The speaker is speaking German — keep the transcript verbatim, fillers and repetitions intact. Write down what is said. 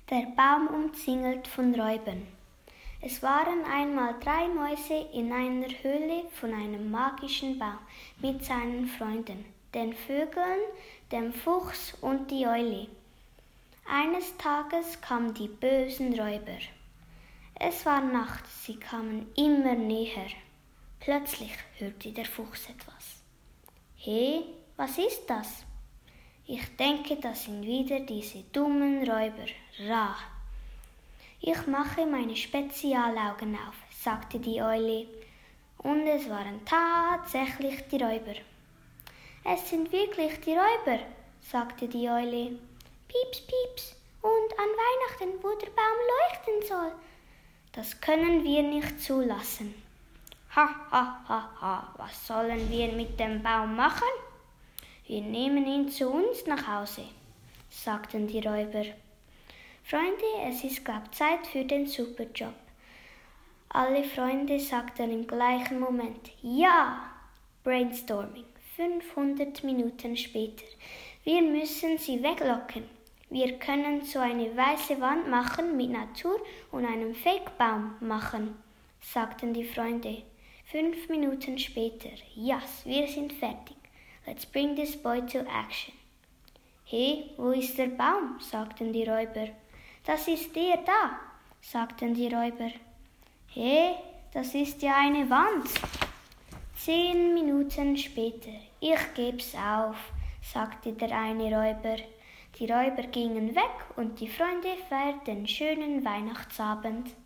Der Baum umzingelt von Räubern. Es waren einmal drei Mäuse in einer Höhle von einem magischen Baum mit seinen Freunden, den Vögeln, dem Fuchs und die Eule. Eines Tages kamen die bösen Räuber. Es war Nacht, sie kamen immer näher. Plötzlich hörte der Fuchs etwas. »He, was ist das?« »Ich denke, das sind wieder diese dummen Räuber. Ra!« »Ich mache meine Spezialaugen auf«, sagte die Eule, und es waren tatsächlich die Räuber. »Es sind wirklich die Räuber«, sagte die Eule. »Pieps, pieps, und an Weihnachten, wo der Baum leuchten soll. Das können wir nicht zulassen.« »Ha, ha, ha, ha, was sollen wir mit dem Baum machen?« »Wir nehmen ihn zu uns nach Hause«, sagten die Räuber. »Freunde, es ist, glaub, Zeit für den Superjob.« Alle Freunde sagten im gleichen Moment »Ja!« Brainstorming. fünfhundert Minuten später. »Wir müssen sie weglocken. Wir können so eine weiße Wand machen mit Natur und einem Fake-Baum machen«, sagten die Freunde. Fünf Minuten später. »Yes, wir sind fertig. Let's bring this boy to action.« »Hey, wo ist der Baum?«, sagten die Räuber. »Das ist der da«, sagten die Räuber. »Hey, das ist ja eine Wand.« Zehn Minuten später. »Ich geb's auf«, sagte der eine Räuber. Die Räuber gingen weg und die Freunde feierten den schönen Weihnachtsabend.